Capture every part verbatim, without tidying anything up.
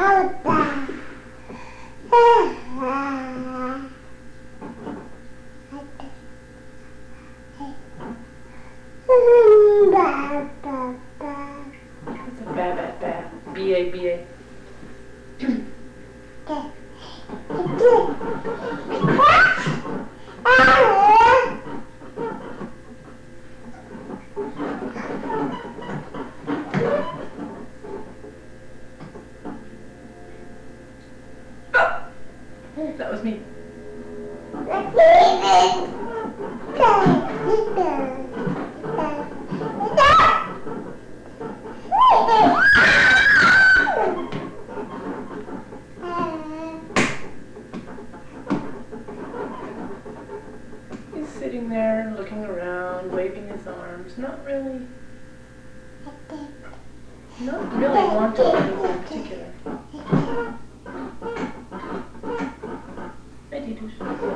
It's a ba ba ba. B A B A. That was me. He's sitting there looking around, waving his arms, not really, not really wanting anything in particular. Hi, Titus.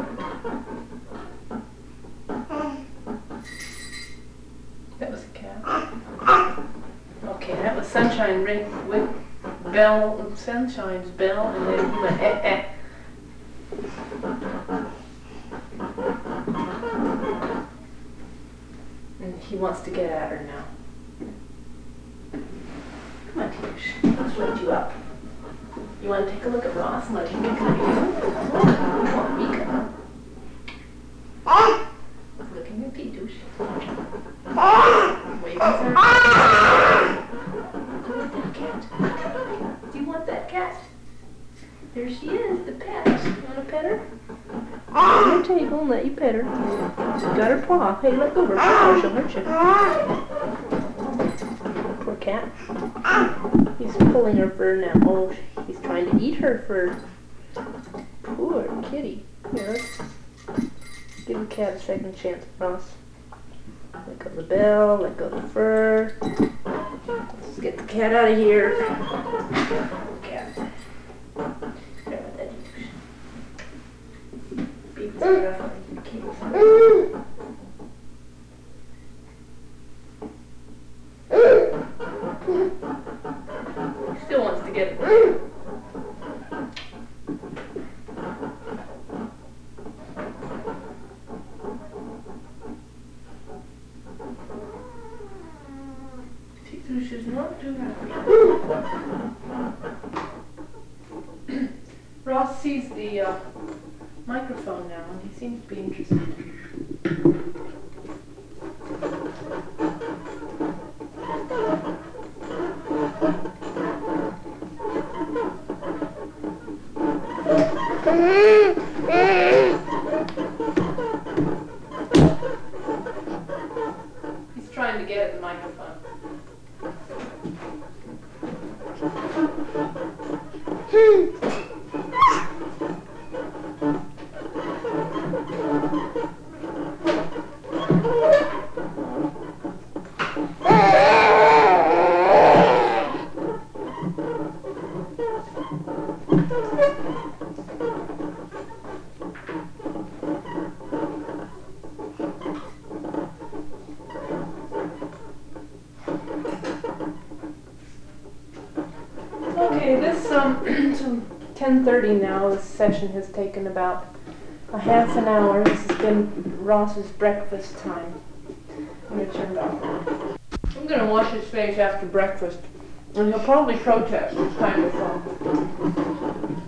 That was a cat. Okay, that was Sunshine ring with Bell, Sunshine's bell, and then he went eh eh. And he wants to get at her now. Come on, Titus. Let's wake you up. You want to take a look at Ross and let him get at you? You want me to come? Looking at Titus. Waving her. Do you want that cat? Do you want that cat? There she is, the pet. You want to pet her? On the table and let you pet her. She's got her paw. Hey, let go of her paw, she'll hurt you. Poor cat. He's pulling her fur now. Oh, he's trying to eat her fur. Poor kitty. Here, let's give the cat a second chance, Ross. Let go of the bell, let go of the fur. Let's get the cat out of here. Cat. Sorry about that. Baby's rough on the cables. He still wants to get it. Titus is not too happy. Ross sees the uh, microphone now and he seems to be interested. He's trying to get at the microphone. Okay, this um, to ten thirty now. This session has taken about a half an hour. This has been Ross's breakfast time. I'm gonna turn it off. I'm gonna wash his face after breakfast, and he'll probably protest this time of phone.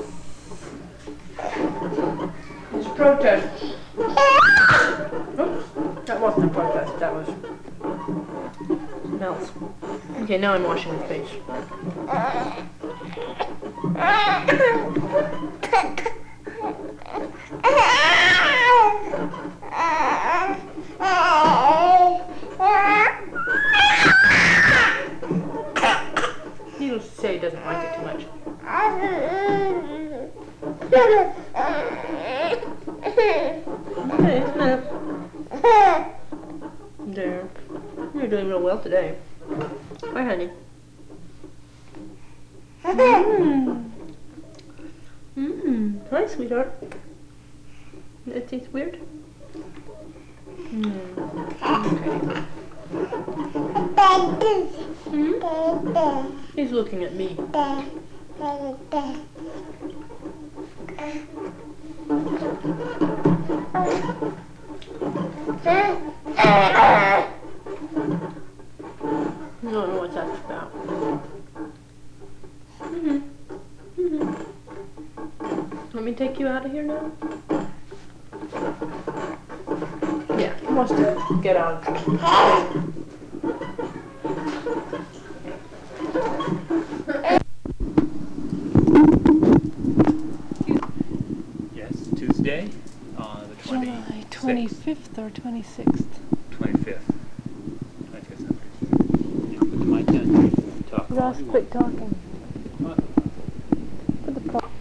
His protest. Oops, that wasn't a protest. That was smells. Okay, now I'm washing his face. He'll say he doesn't like it too much. Okay, snap. There. You're doing real well today. Hi, honey. Mmm. Mmm. Hi, sweetheart. That tastes weird? Mm. Okay. Mm? He's looking at me. I don't know what that's about. Mm-hmm. Mm-hmm. Let me take you out of here now? Yeah, he wants to get out. Yes, Tuesday, uh, the July twenty-fifth or twenty-sixth? twenty-fifth. twenty-fifth. Yeah, put the mic down. Talk all Ross, you quit want. talking. What? Put the po-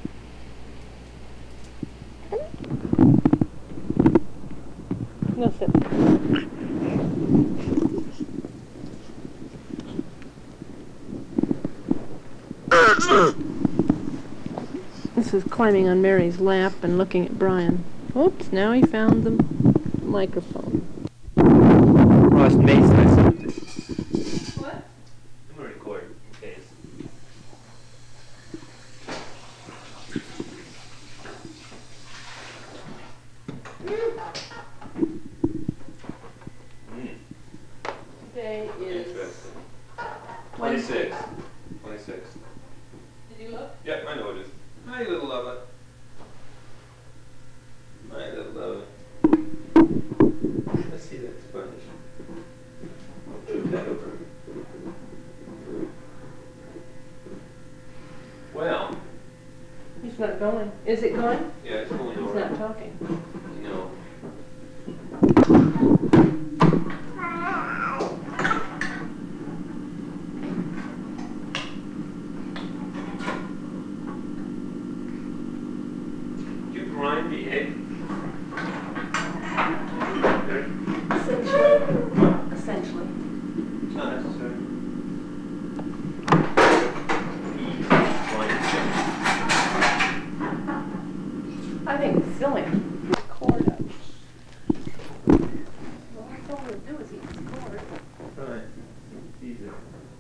No, sit. This is climbing on Mary's lap and looking at Brian. Oops, now he found the microphone. Ross may say something. What? I'm gonna record in case. Mm. Today is Interesting. Wednesday. twenty-six. twenty-six. Did you look? Yep, I know it is. Hi, little lover. My little lover. Let's see that sponge. Flip that over. Well, He's not going. Is it going? yeah, it's going He's over. not talking. No. You grind the egg? There? Essentially. What? Essentially. It's not necessary. Grind it. I think filling the cord up. Well, that's all we'll do is eat this cord. Right. Easy.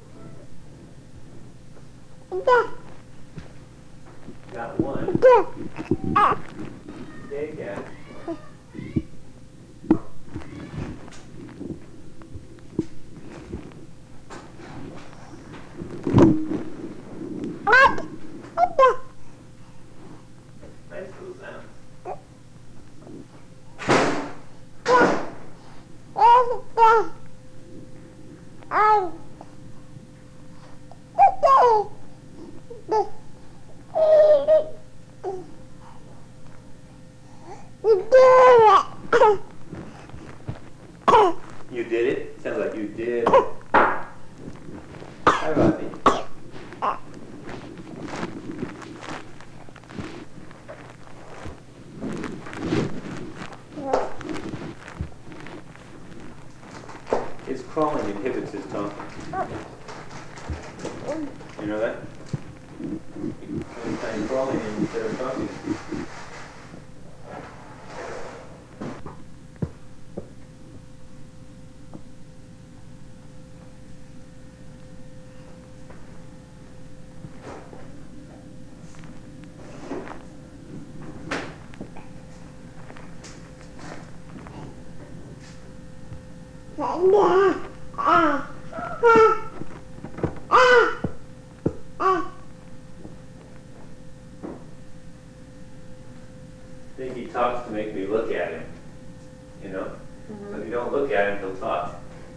Got one. There you go. Nice little sound. You did it? Sounds like you did. Hi, Rodney. His crawling inhibits his talking. You know that? He's kind of crawling instead of talking. I think he talks to make me look at him. You know? Mm-hmm. So if you don't look at him, he'll talk.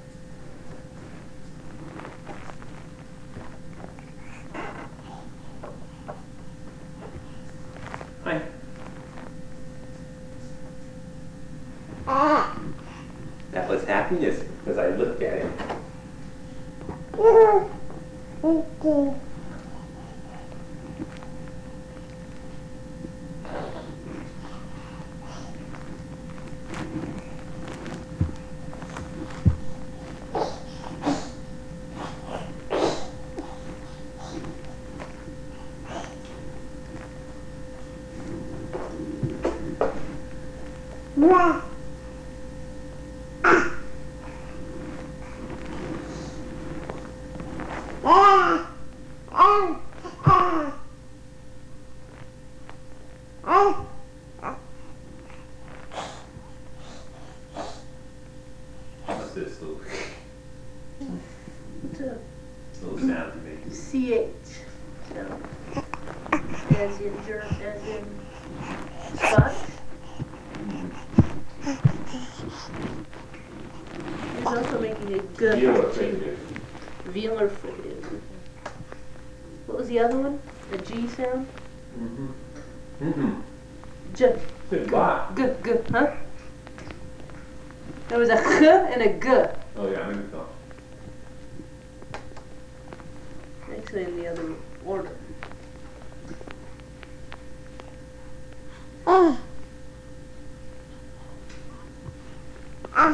Hi. That was happiness because I looked at him. sound he makes. C H sound. As in Ger as in Scotch. He's also making a good Veal-er-fridge. Veal-er-fridge. What was the other one? A G sound? Mm-hmm. Mm-hmm. J. Good bye. G. G. Huh? There was a H and a G. Oh yeah, maybe so. Actually in the other order. Ah. Ah.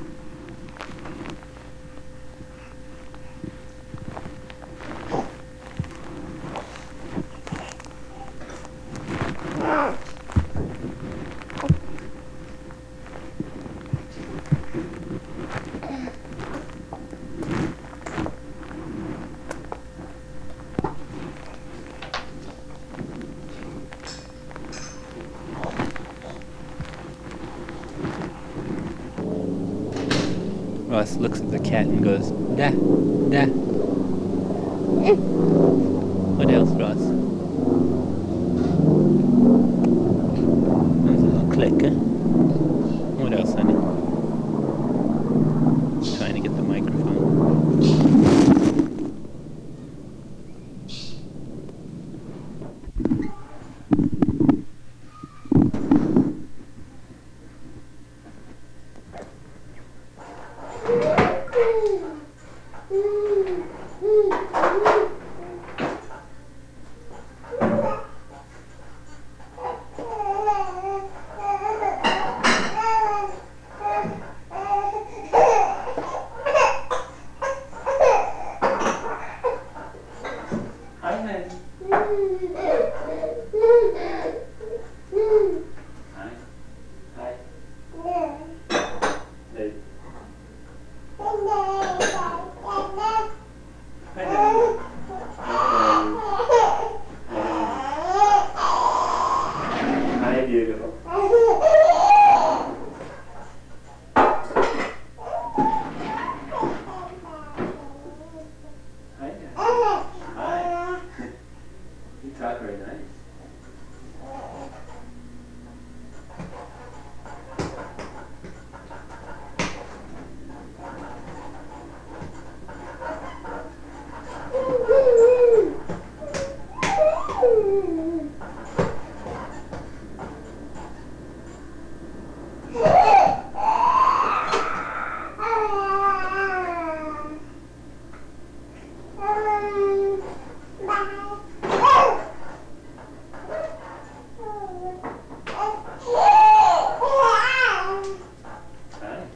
Ross looks at the cat and goes, da, da. What else, Ross? There's a little clicker. What else, honey? Trying to get the microphone. Hi, honey. Hi. Hi. Hey. Hi, honey. Hi, beautiful. Hi, guys. Hi. You talk very nice. Hi.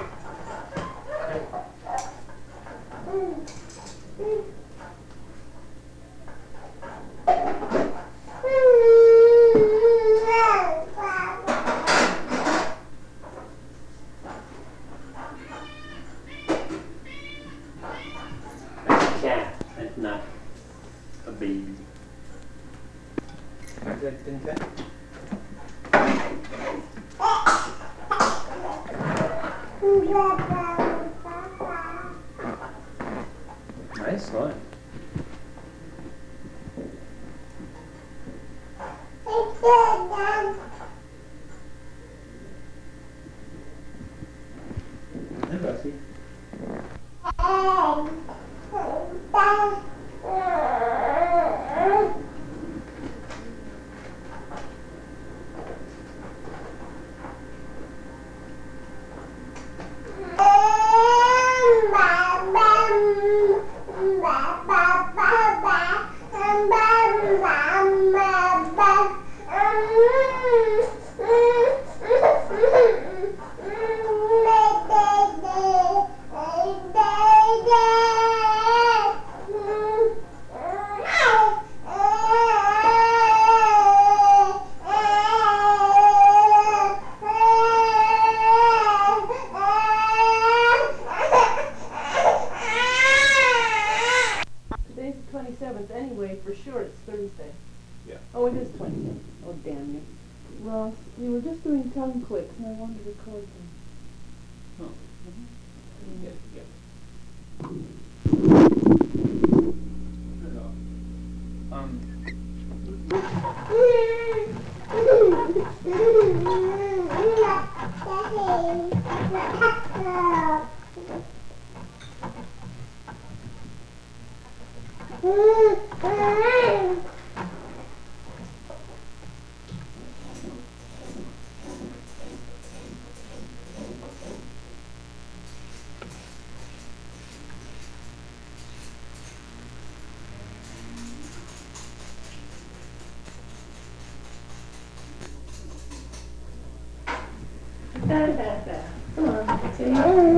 That's a cat. That's not a baby. Is that tin cat? Nice one. Hi, Rusty. Today's the twenty-seventh anyway, for sure it's Thursday. Yeah. Oh, it is twenty. Oh, damn you. Ross, we were just doing tongue clicks and I wanted to record them. Oh. Mm-hmm. Yeah, yeah. Come on, say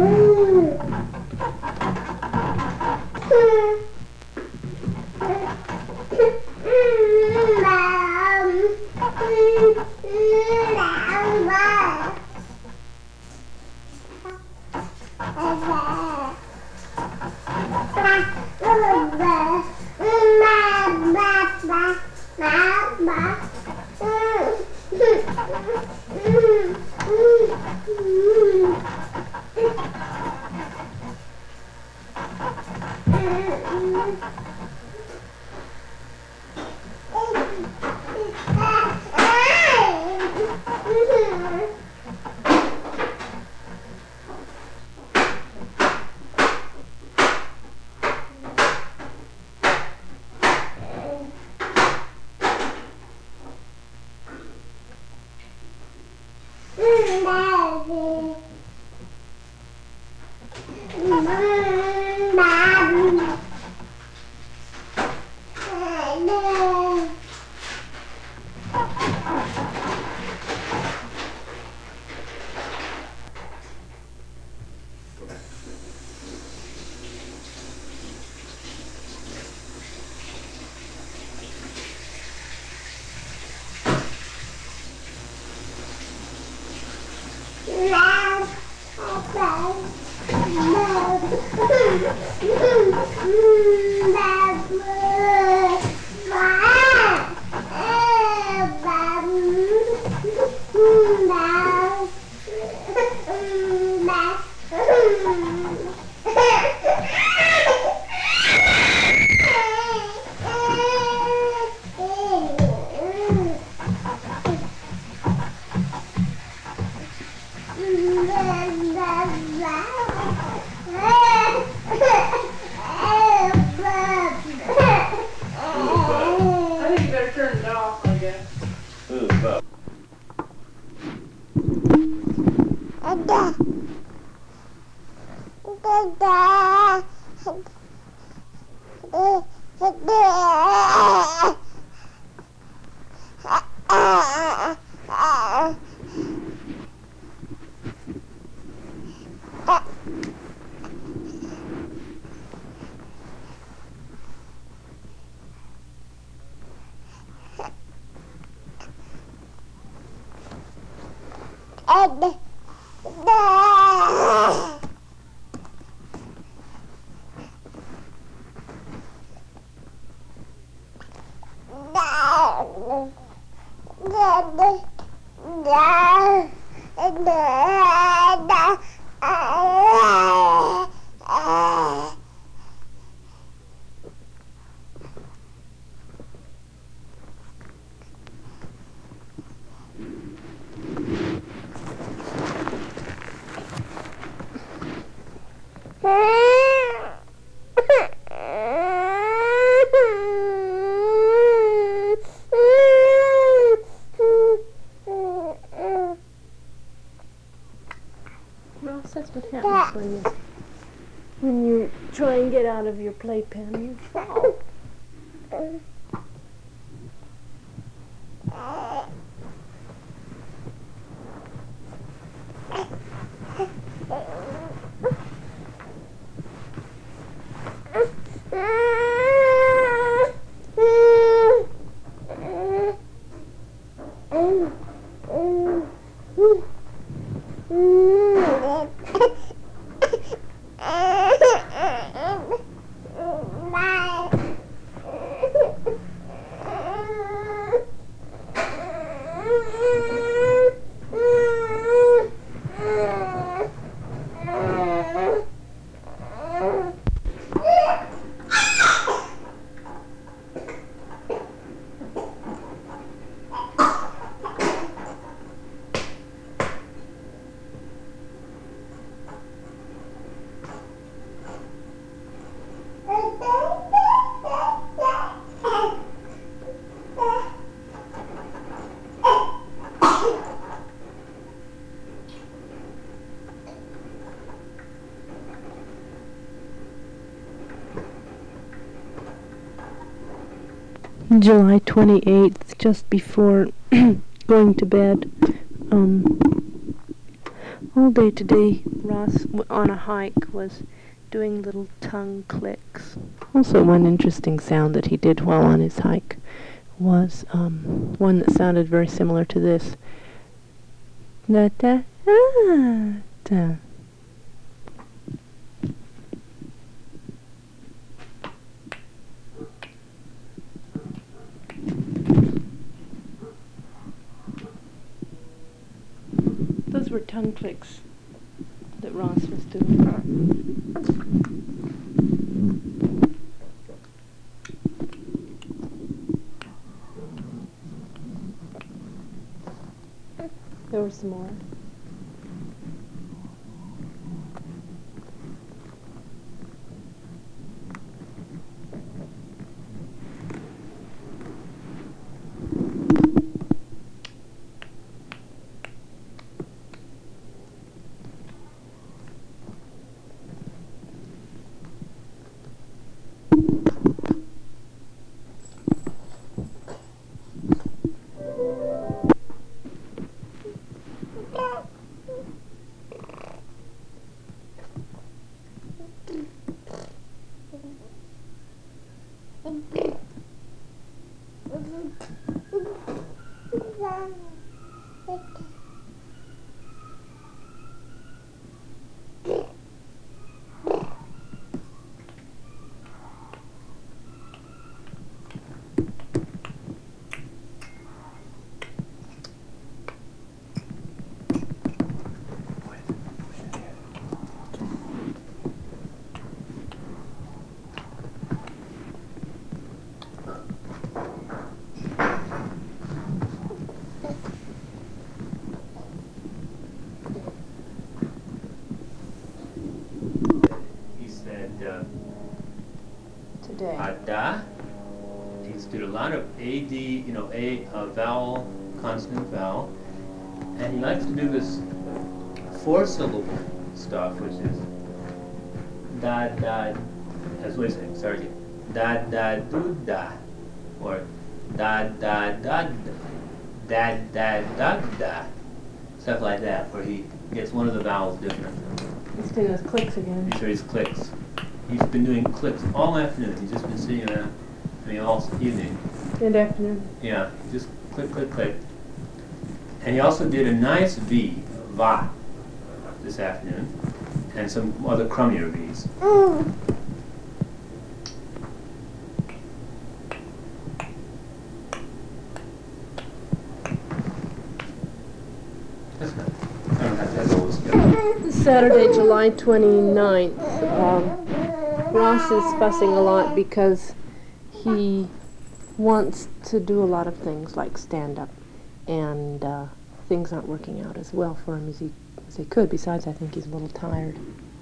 I think you better turn it off, I guess. Who's Bub? Ross, that's what happens when you when you try and get out of your playpen. You fall. Bye. July twenty-eighth, just before going to bed. Um, all day today, Ross, w- on a hike, was doing little tongue clicks. Also, one interesting sound that he did while on his hike was um, one that sounded very similar to this. Da da ah, da. Those were tongue clicks that Ross was doing. There were some more. He said, uh, Today. Ada. He's did a lot of A D, you know, A uh, vowel, consonant vowel, and he likes to do this four syllable stuff, which is da da. As we say, sorry, again. Da da do da, or da da da da da da da, stuff like that, where he gets one of the vowels different. He's doing those clicks again. These are his clicks. He's been doing clicks all afternoon. He's just been sitting around, I mean, all evening. Good afternoon. Yeah, just click, click, click. And he also did a nice V, va, this afternoon, and some other crummier V's. That's not, I don't have to have those together. Saturday, July twenty-ninth. Um, Ross is fussing a lot because he wants to do a lot of things like stand up, and uh, things aren't working out as well for him as he as they could. Besides, I think he's a little tired.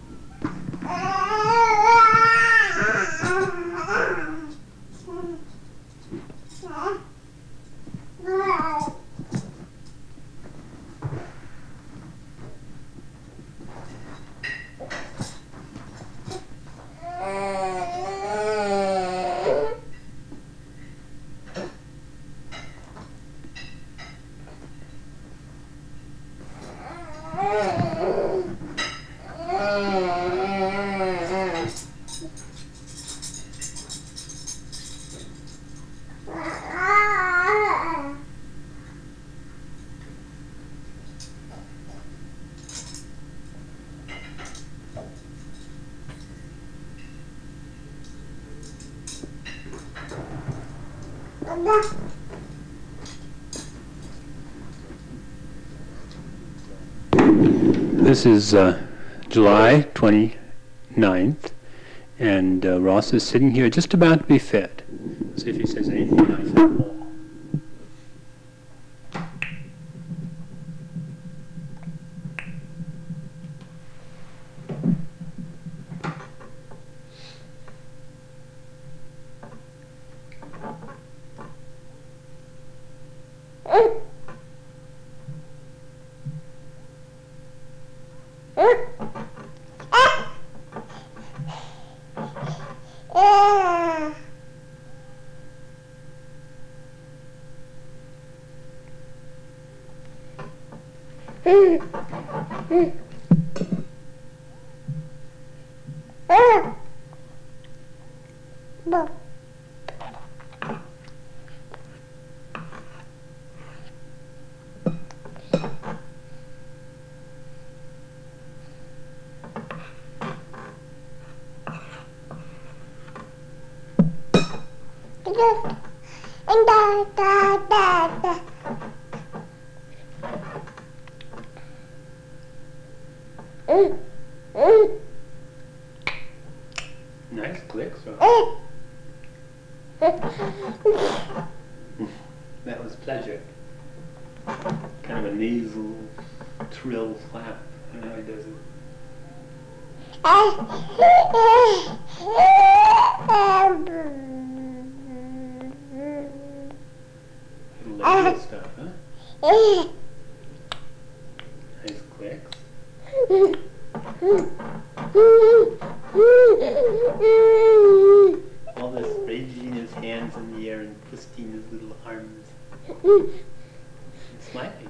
This is uh, July twenty-ninth, and uh, Ross is sitting here just about to be fed. See if he says anything nice at all. Nice clicks. Huh? That was pleasure. Kind of a nasal trill clap. I don't know how he does it. Little good stuff, huh? Nice clicks. All this raising his hands in the air and twisting his little arms. And smiling.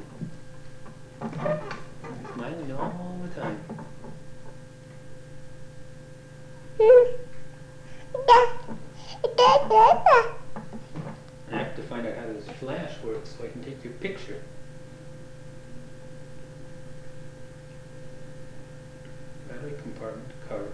He's smiling all the time. I have to find out how this flash works so I can take your picture. Battery compartment cover.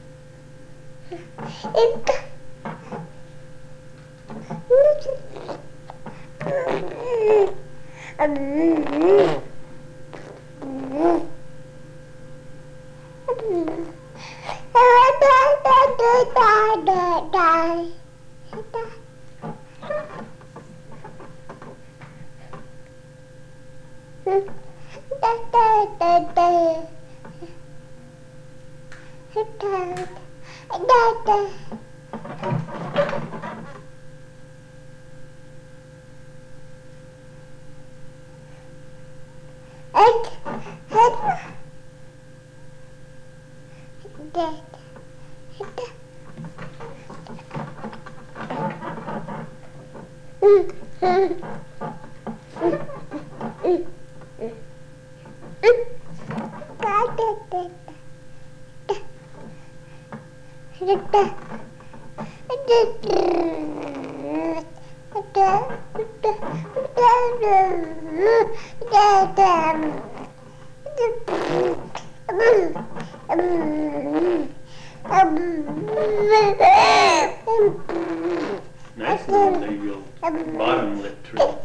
Nice little labial bottom lip trill.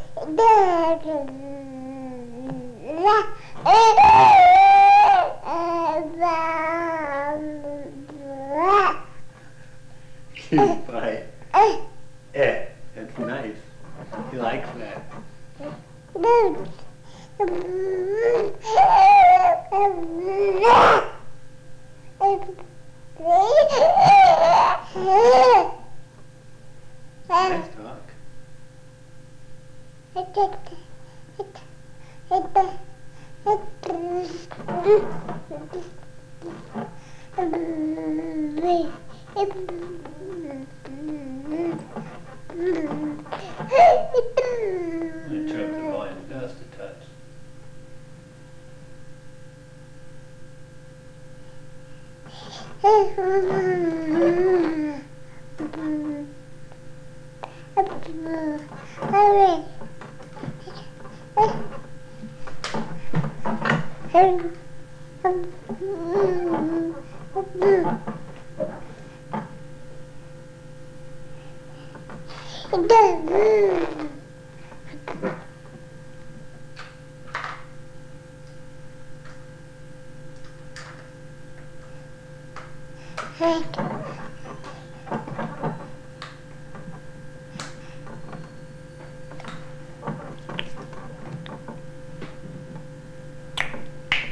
Cute bite. Eh, that's nice. He likes that. Nice talk. I'm gonna turn up the volume just a touch.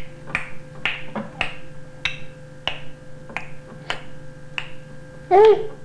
Hey!